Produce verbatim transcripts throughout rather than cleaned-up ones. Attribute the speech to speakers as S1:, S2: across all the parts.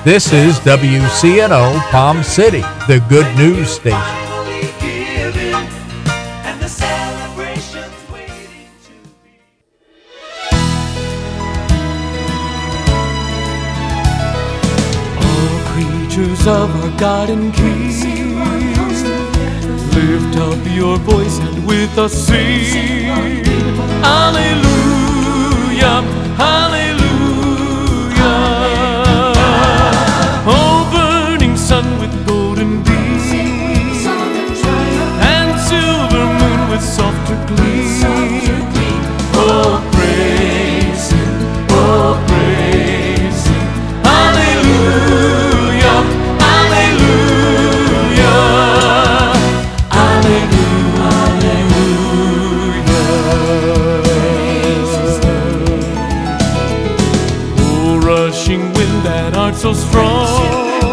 S1: This is W C N O Palm City, the good news station.
S2: All creatures of our God and King, lift up your voice and with us sing. Hallelujah, hallelujah. Oh, burning sun with golden beams, and silver moon with softer gleam. Oh, praise Him, oh, praise Him. Hallelujah, hallelujah, hallelujah. Oh, rushing wind that art so strong,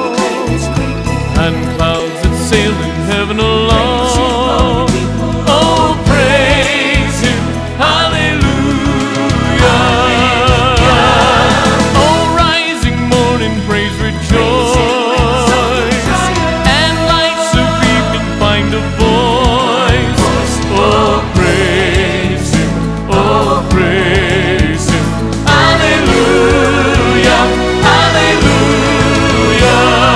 S2: and clouds that sail in heaven along. Oh, praise Him, hallelujah. Oh, rising morning, praise, rejoice, and lights of evening find a voice. Oh, praise Him, oh, praise Him, hallelujah, hallelujah,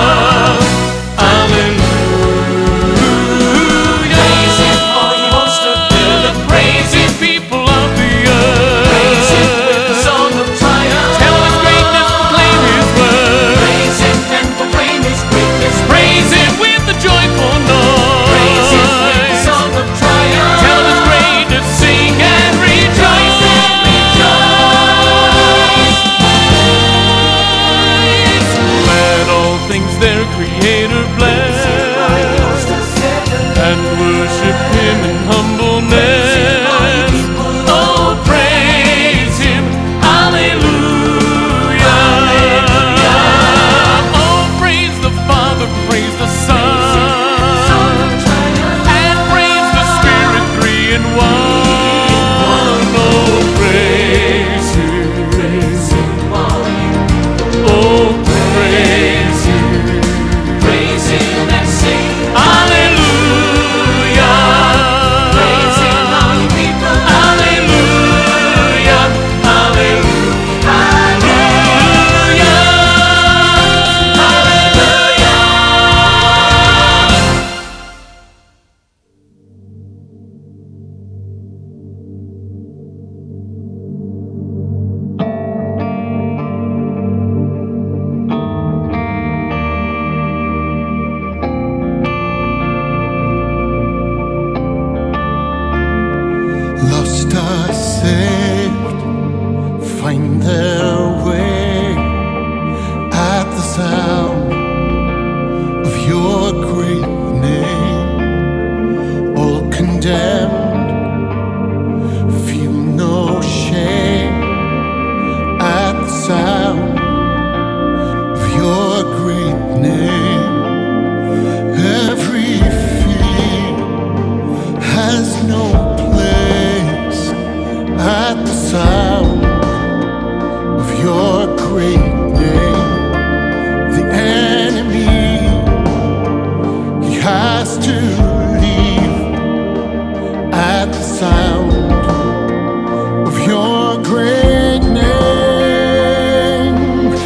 S2: hallelujah. Praise Him, all ye hosts of heaven, praise Him, people of the earth. Praise Him with the song of triumph. Tell His greatness, proclaim His word. Praise Him and proclaim His greatness. Praise Him with the joyful noise. Praise Him with the song of triumph. Tell His greatness, sing and rejoice. Let all things their Creator bless, and worship Him in humbleness. Oh, praise Him, hallelujah. Oh, praise the Father, praise the Son, and praise the Spirit, three in one. Oh, praise Him, oh, praise Him, praise Him and sing hallelujah. Praise Him, all you people, hallelujah, hallelujah, hallelujah,
S3: Lost are saved, find their way at the sound of your great name. All condemned, feel no shame at the sound of your great name. Every fear has no place at the sound of your great name. The enemy, he has to leave at the sound of your great name.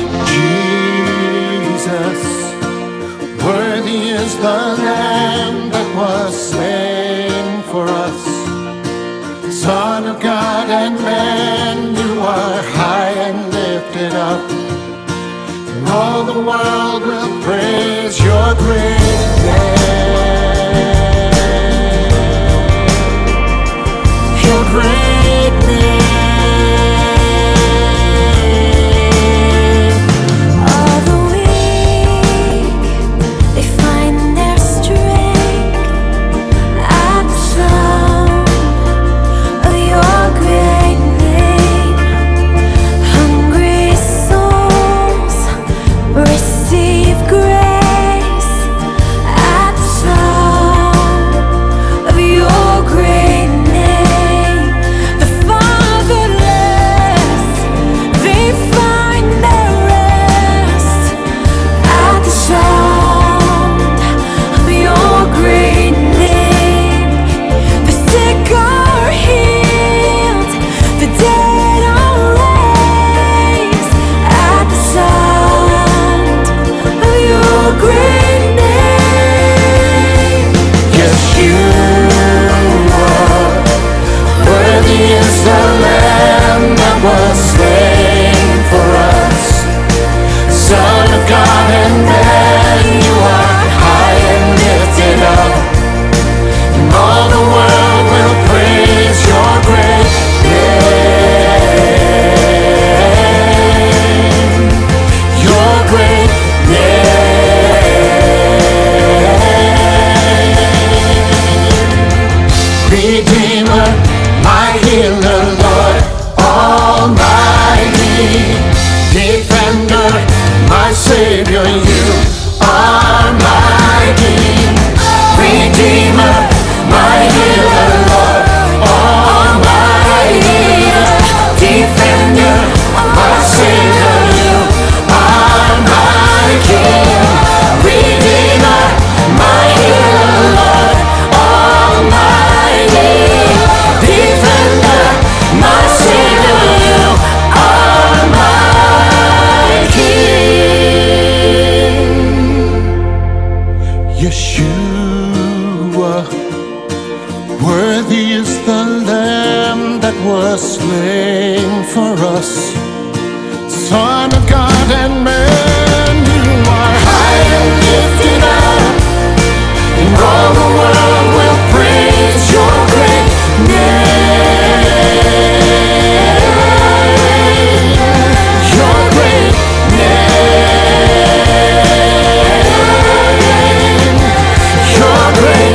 S3: Jesus, worthy is the Lamb that was slain for us. Son of God and man, you are high and lifted up, and all the world will praise your great name. Your great name.
S4: All the weak, they find their strength at the sound of your great name. Hungry souls receive grace
S3: my Savior, you are my King, Redeemer, my healer, Lord Almighty, Defender, my Savior, you are my King, Redeemer, my healer, Lord Almighty, Defender, my Savior, you are my King. Yeshua, worthy is the Lamb that was slain for us, Son of God and man, you are high and lifted up, and all the world will praise your great name, your great name, your great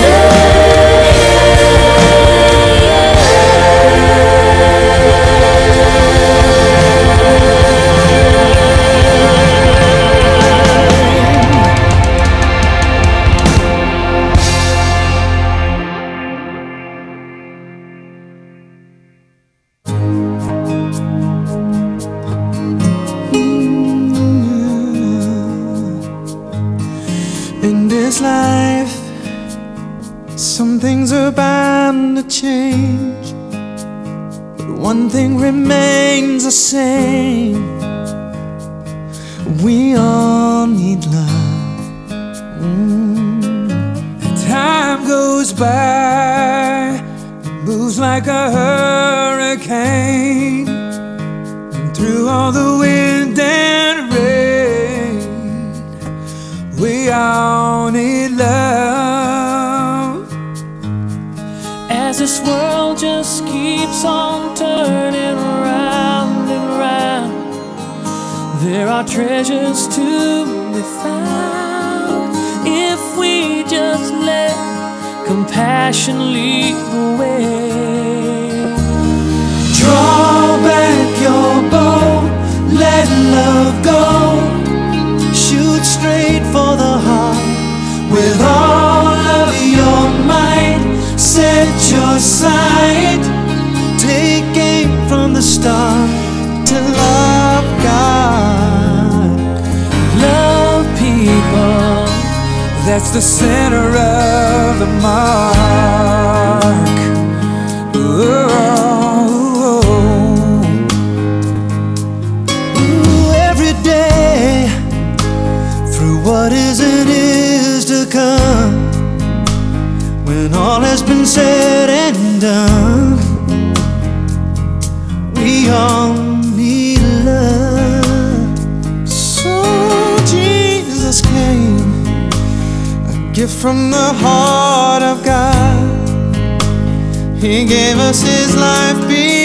S5: In this life, some things are bound to change, but one thing remains the same. We all need love. Mm. Time goes by, it moves like a hurricane, and through all the wind and rain, we all need love.
S2: As this world just keeps on turning round and round, there are treasures to be found if we just let compassion lead the way.
S5: Draw back your bow, let love go. Shoot straight for the heart with all of your might. Set your sight, take aim from the start to love God.
S2: Love people,
S5: That's the center of the mark. Ooh, ooh, every day, through what is and is to come, when all has been said and done, we all need love. So Jesus came, a gift from the heart of God. He gave us His life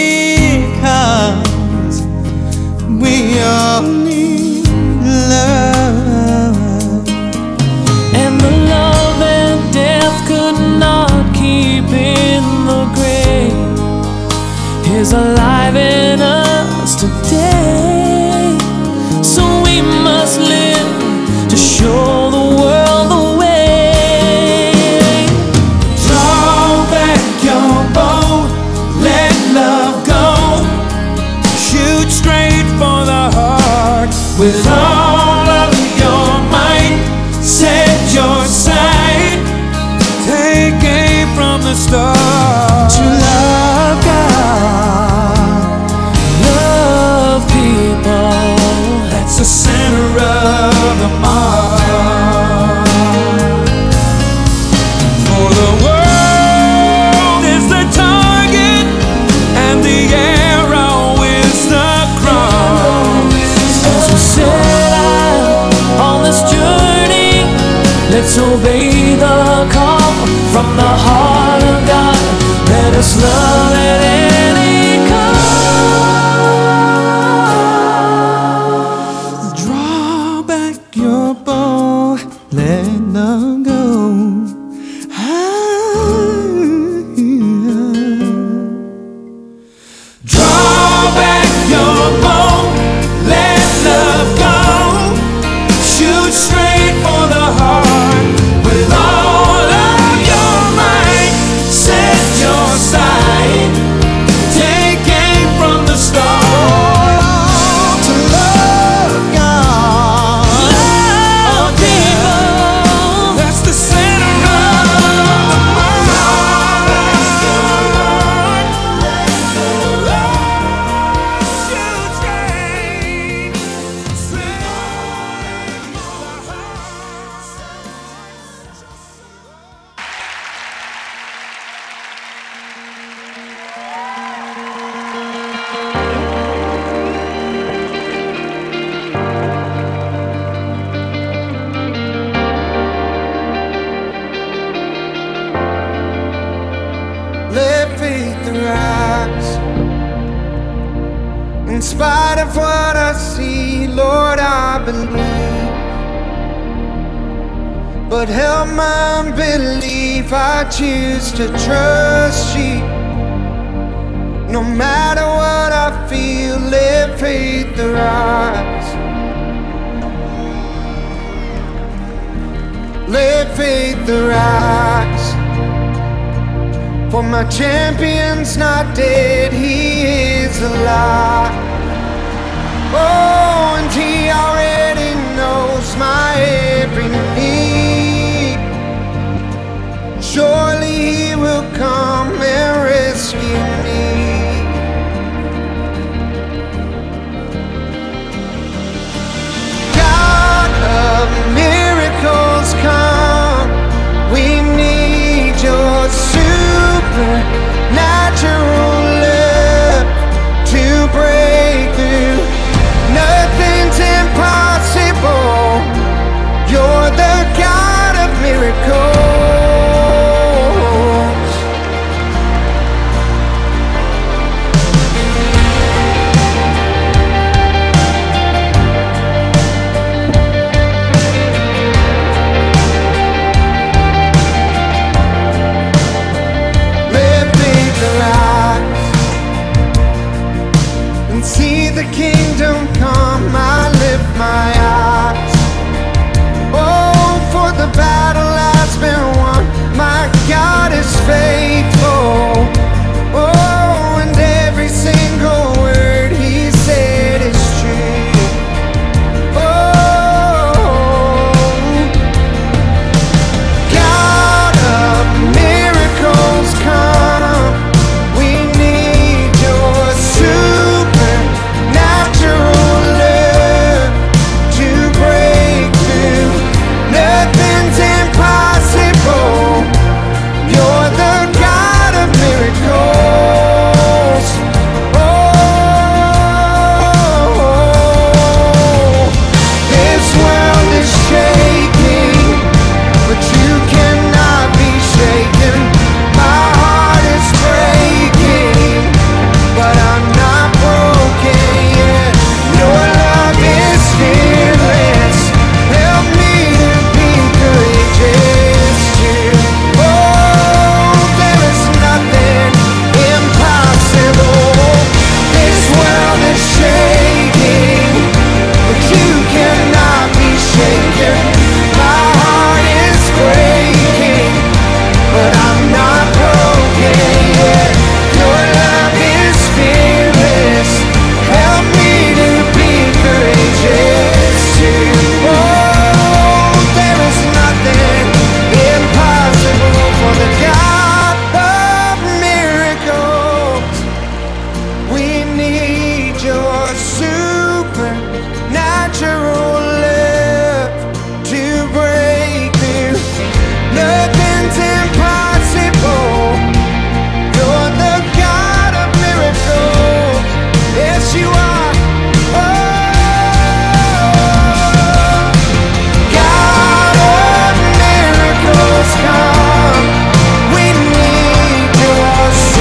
S5: because we all need love.
S2: and the love and death could not keep in the grave is alive in us today. So we must live to show the world the way.
S5: Draw back your bow, let love go. Shoot straight for the heart with all of your might. Set your sight, take aim from the start to love God.
S2: Love people,
S5: That's the center of the mark. For the world is the target, and the arrow is the cross.
S2: as we set out on this journey, let's obey the call from the heart of God. Let us love at any cost.
S5: Draw back your bow, let love go. Draw back your bow, let love go. if what I see, Lord, I believe. But help my unbelief, I choose to trust you. No matter what I feel, let faith arise. Let faith arise. For my champion's not dead, he is alive. Oh, and he already knows my every need. Surely he will come and rescue me. God of miracles, come. We need your supernatural love to break through. Nothing's impossible. You're the God of miracles. Let faith arise and see the kingdom come. I lift my eyes. Oh, for the battle has been won. My God is faithful. Oh, and every single word he said is true. Oh, God of miracles, come. We need your supernatural love to break through. Nothing's impossible. You're the God of miracles. Oh, this world is shaking, but you cannot be shaken. My heart is breaking, but I'm not broken yet. Your love is fearless. Help me to be courageous too. Oh, there is nothing impossible. This world is shaking, but you cannot be shaken. My heart is breaking, but I'm not broken yet. Your love is fearless. Help me to be courageous too. Oh, there is nothing impossible for the God of miracles. We need your supernatural love to break through. Nothing's impossible. You're the God of miracles. Yes, you are. Oh, God of miracles, come. We need your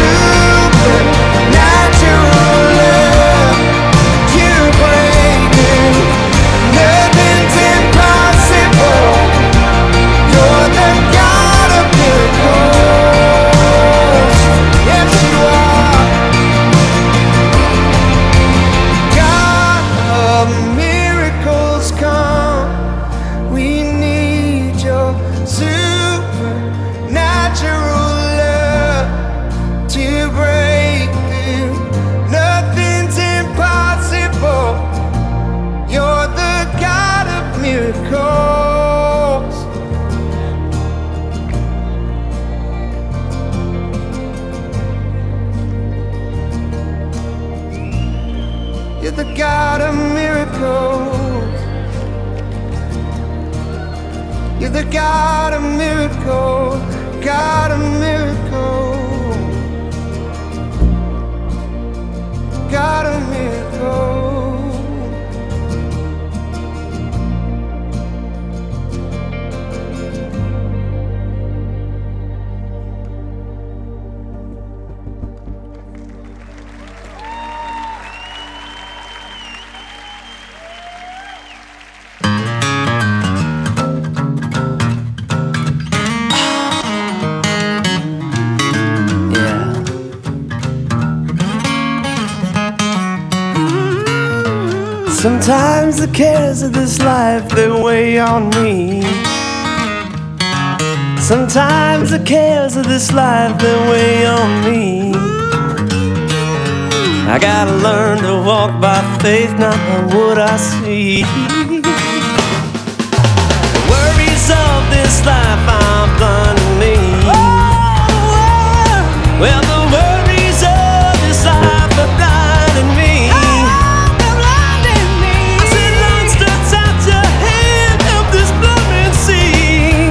S5: supernatural love to break through. Nothing's impossible. You're the God of miracles. Yes, you are. God of miracles, come. We need your supernatural love to break through. Nothing's impossible. You're the God of miracles. You're the God of miracles. You're the God of miracles. God of miracles. God of miracles. Sometimes the cares of this life, they weigh on me. Sometimes the cares of this life, they weigh on me. I gotta learn to walk by faith, not by what I see. The worries of this life are blinding me. Well, the worries of this life are blinding me. I said, Lord, stretch out your hand, help this blind man see.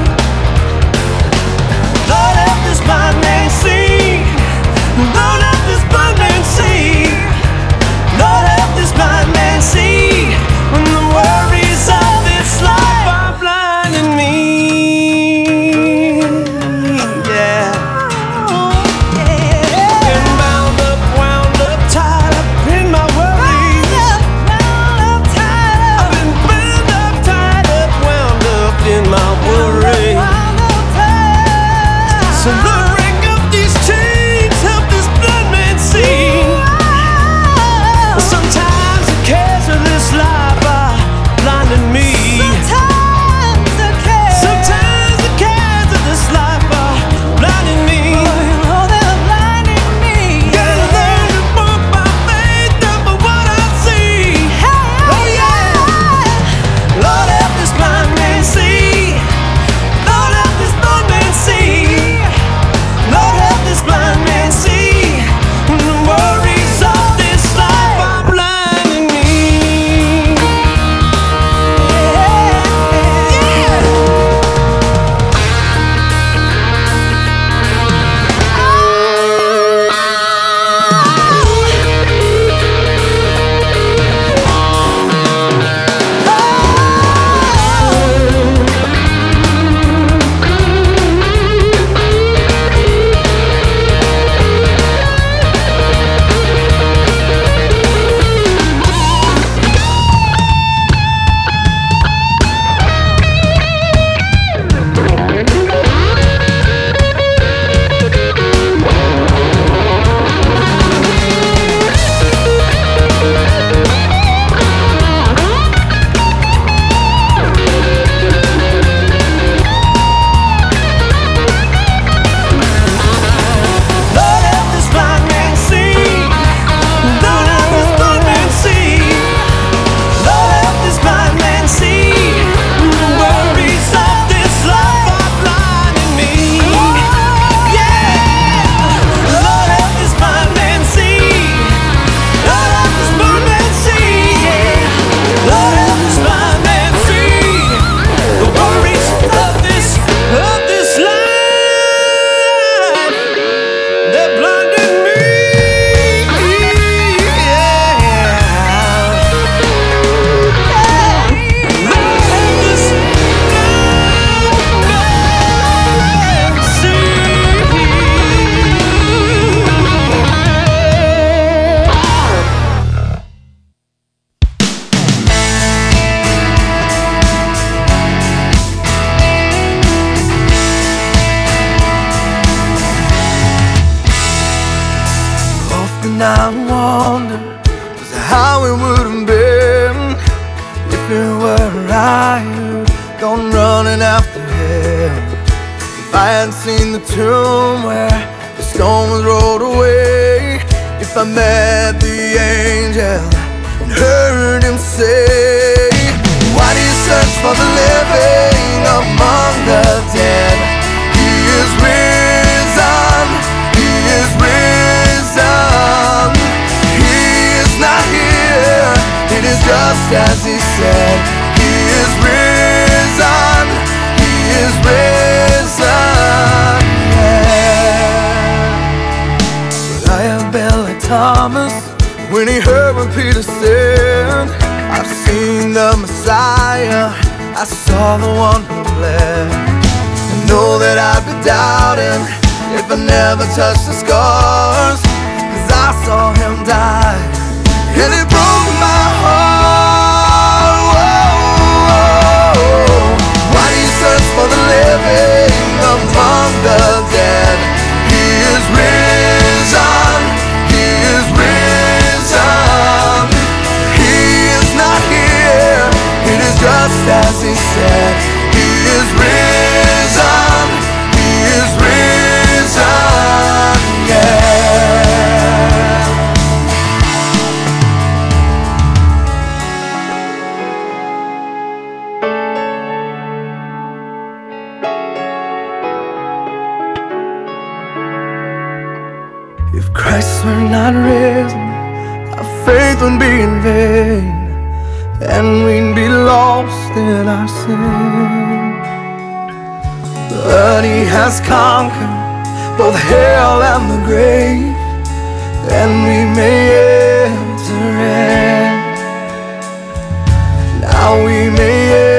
S5: Lord, help this blind man see. Lord, help this blind man see. Lord, help this blind man see. When the worries of this life are blinding me. Yeah. Been bound up, wound up, tied up in my worries. I've been bound up, tied up, wound up in my worries. So Lord, break up these chains, help this blind man see. Sometimes the cares of this life are blinding me. Sometimes the cares, sometimes the cares of this life are blinding me. Oh, they're blinding me. Gotta learn to walk by faith, not by what I see. Oh yeah. Lord, help this blind man see. Lord, help this blind man see. Lord, help this blind man see. When the worries of this life are blinding me. Lord, help this blind man see. Lord, help this blind man see. Lord, help this blind man see. The worries of this life are blinding me. Yeah. Lord, help this blind man see. Lord, help this blind man see. Yeah. Lord, help this blind man see. The worries of this, of this life, they're blinding me. Yeah. Lord, help this blind man see. Often I wonder just how it would have been if it were I who'd gone running after him. If I hadn't seen the tomb where the stone was rolled away. If I met the angel and heard him say, why do you search for the living among the dead? He is risen, he is risen. He is not here, it is just as he said. He is risen, he is risen. Yeah. But I have Billy Thomas when he heard what Peter said. I've seen the Messiah, I saw the one who bled. I know that I'd be doubting if I never touched the scars, 'cause I saw him die, and it broke my heart. Whoa. Why do you search for the living among the dead? He is risen, he is risen. He is not said, He is risen, He is risen, yeah. If Christ were not risen, our faith would be in vain, and we'd be lost in our sin. But He has conquered both hell and the grave, and we may enter in. Now we may enter